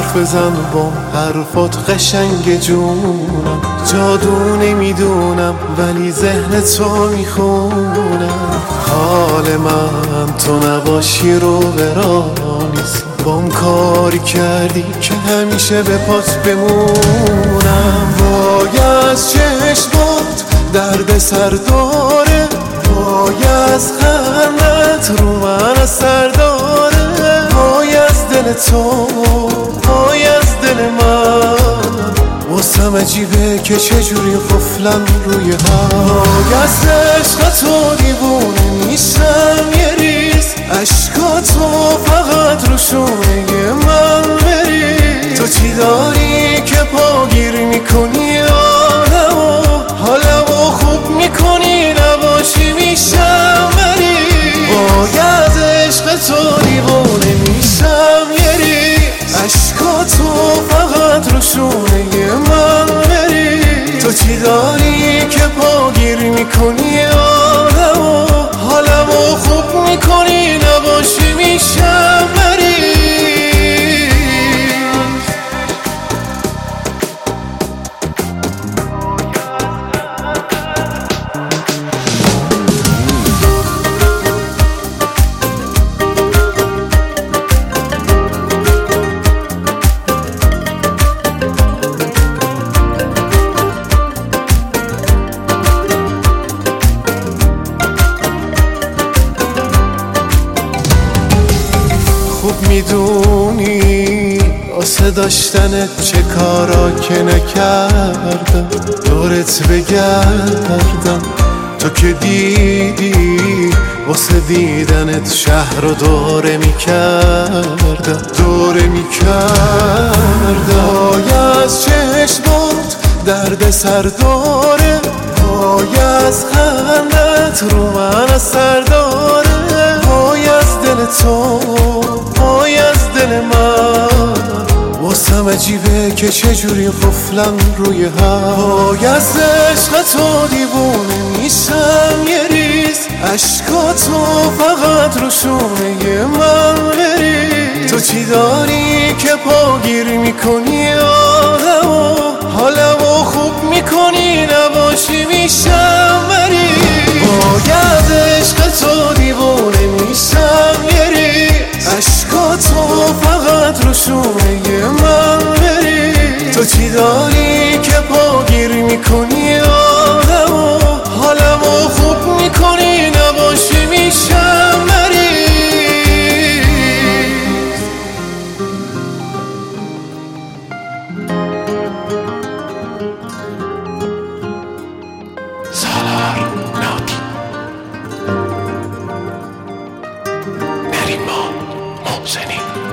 حرف بزن بام، حرفات قشنگ جونم، جادو نمیدونم ولی ذهن تو میخونم. حال من تو نباشی رو برانیست، بام کاری کردی که همیشه به پات بمونم. وای از چشمات درد سر داره، وای از خندت رو من اثر داره، وای از دل تو، وای از دل من. واسم عجیبه که چجوری قفلم روی هم. وای از عشق تو دیوونه میشم یه ریز، عشقاتو فقط رو شونه من بریز. تو چی داری که پاگیر میکنی آدمو، حالمو خوب میکنی نباشی میشم مریض. وای از عشق تو دیوونه میشم یه ریز، عشقاتو فقط رو شونه من بریز. تو چی داری که پاگیر میکنی آدمو، حالمو خوب میکنی نباشی میشم مریض. خوب میدونی واسه داشتنت چه کارا که نکردم، دورت بگردم. تو که دیدی واسه دیدنت شهر رو دوره میکردم، دوره میکردم. وای از چشمات درد سر داره، وای از خندت رو من اثر داره، وای از دل تو، وای از دل من. واسم عجیبه که چجوری قفلم روی هم. وای از عشق تو دیوونه میشم یه ریز، عشقاتو فقط رو شونه من بریز. تو چی داری که پاگیر میکنی آدمو، حالمو خوب میکنی نباشی میشم مریض. وای از عشق تو دیوونه میشم یه ریز، عشقاتو فقط رو شونه من بریز. تو چی داری که پاگیر میکنی آدمو، حالمو خوب میکنی نباشی میشم مریض. سالار ناتی نریمان محسنی